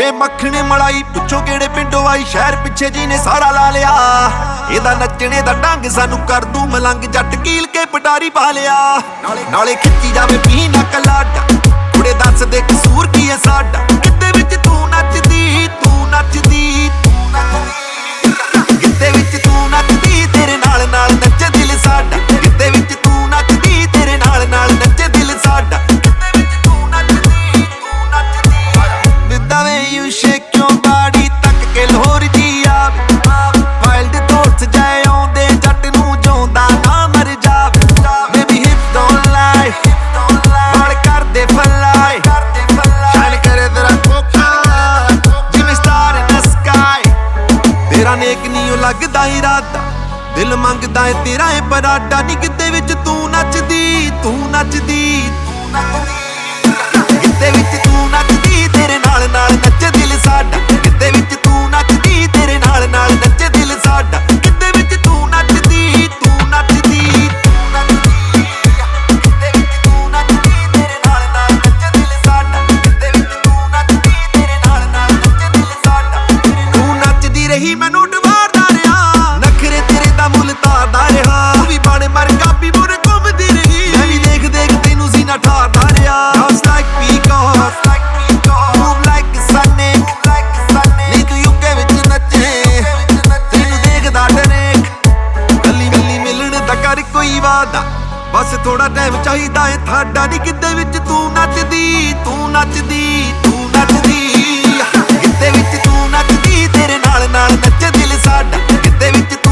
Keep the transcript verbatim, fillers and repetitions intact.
ਵੇ ਮੱਖਣੇ ਮਲਾਈ ਪੁੱਛੋ ਕਿਹੜੇ ਪਿੰਡੋਂ ਆਈ, ਸ਼ਹਿਰ ਪਿੱਛੇ ਜੀ ਨੇ ਸਾਰਾ ਲਾ ਲਿਆ। ਇਹਦਾ ਨੱਚਣੇ ਦਾ ਢੰਗ ਸਾਨੂੰ ਕਰ ਦੂ ਮਲੰਗ, ਜੱਟ ਕੀਲ ਕੇ ਪਟਾਰੀ ਪਾ ਲਿਆ। ਨਾਲੇ ਖਿੱਚੀ ਜਾਵੇ ਪੀ ਨਾ ਕਲਾਡਾ, ਕੁੜੇ ਦੱਸ ਦੇ ਕਸੂਰ ਕੀ ਹੈ ਸਾਡਾ। ਕਿਤੇ ਵਿੱਚ ਤੂੰ ਨੱਚਦੀ ਤੂੰ ਨੱਚਦੀ ਤੂੰ ਨੱਚਦੀ, ਕਿਤੇ ਵਿੱਚ ਤੂੰ ਨੱਚਦੀ ਤੇਰੇ ਨਾਲ ਨਾਲ ਨੱਚੇ ਦਿਲ ਸਾਡਾ। ਕਿਤੇ ਵਿੱਚ ਤੂੰ ਨੱਚਦੀ ਤੇਰੇ ਨਾਲ ਨਾਲ ਨੱਚੇ ਦਿਲ ਸਾਡਾ। ਕਿਤੇ ਵਿੱਚ ਤੂੰ ਨੱਚਦੀ ਤੂੰ ਨੱਚਦੀ, with way you shake your body ਤੱਕ ਕੇ ਲਾਹੌਰ ਜੀ ਆਵੇ। ਵਾਈਲਡ ਥੋਟਸ ਜਾਏ ਆਉਂਦੇ ਜੱਟ ਨੂੰ ਜਿਉਂਦਾ ਨਾ ਮਰ ਜਾਵੇ। ਬੇਬੀ ਹਿਪ ਡੋਂਟ ਲਾਈ ਵਾਲ ਕਰਦੇ ਫਲਾਈ, ਸ਼ਾਈਨ ਕਰੇ ਤੇਰਾ ਕੋਕਾ ਜਿਵੇਂ ਸਟਾਰ ਇਨ ਦ ਸਕਾਈ। ਤੇਰਾ ਨੇਕ ਨੀ ਉਹ ਲੱਗਦਾ ਇਰਾਦਾ, ਦਿਲ ਮੰਗਦਾ ਏ ਤੇਰਾ ਏ ਪਰਾਡਾ। ਨੀ ਕਿਤੇ ਵਿੱਚ ਤੂੰ ਨੱਚਦੀ ਤੂੰ ਨੱਚਦੀ ਤੂੰ ਨੱਚਦੀ, ਕਿਤੇ ਵਿੱਚ ਤੂੰ ਨੱਚਦੀ ਤੇਰੇ ਨਾਲ ਨਾਲ ਨੱਚੇ ਦਿਲ ਸਾਡਾ। ਕਿਤੇ ਵਿੱਚ ਤੂੰ ਨੱਚਦੀ ਤੇਰੇ ਨਾਲ ਨਾਲ ਨੱਚੇ ਦਿਲ ਸਾਡਾ। ਕਿਤੇ ਵਿੱਚ ਤੂੰ ਨੱਚਦੀ ਤੂੰ ਨੱਚਦੀ ਤੂੰ ਨੱਚਦੀ, ਕਿਤੇ ਵਿੱਚ ਤੂੰ ਨੱਚਦੀ ਤੇਰੇ ਨਾਲ ਨਾਲ ਨੱਚੇ ਦਿਲ ਸਾਡਾ। ਕਿਤੇ ਵਿੱਚ ਤੂੰ ਨੱਚਦੀ ਤੇਰੇ ਨਾਲ ਨਾਲ ਨੱਚੇ ਦਿਲ ਸਾਡਾ। ਤੂੰ ਨੱਚਦੀ ਰਹੀ ਮੈਨੂੰ ਡਵਾਰਦਾ ਰਿਹਾ, ਨਖਰੇ ਤੇਰੇ ਦਾ ਮੁੱਲ ਤਾਰਦਾ ਰਿਹਾ। ਤੂੰ ਵੀ ਬਣ ਮਰ ਕਾਬੀ ਮੁਰ ਘੁੰਮਦੀ ਰਹੀ, ਮੈਂ ਵੀ ਦੇਖ ਦੇਖ ਤੈਨੂੰ ਸੀਨਾ ਠਾਰਦਾ ਰਿਹਾ। Just like peacock, move like sunny, ਨੀ ਤੂੰ ਯੂਕੇ ਵਿੱਚ ਨੱਚੇ ਤੈਨੂੰ ਦੇਖਦਾ ਡਰੇਕ। ਗੱਲੀ ਗੱਲੀ ਮਿਲਣ ਦਾ ਕਰ ਕੋਈ ਵਾਦਾ, ਬਸ ਥੋੜਾ ਟਾਈਮ ਚਾਹੀਦਾ ਏ ਤੁਹਾਡਾ। ਨੀ ਕਿਤੇ ਵਿੱਚ ਤੂੰ ਨੱਚਦੀ ਤੂੰ ਨੱਚਦੀ ਤੂੰ ਨੱਚਦੀ, ਕਿਤੇ ਵਿੱਚ ਤੂੰ ਨੱਚਦੀ ਤੇਰੇ ਨਾਲ ਨਾਲ ਨੱਚੇ ਦਿਲ ਸਾਡਾ। ਕਿਤੇ ਵਿੱਚ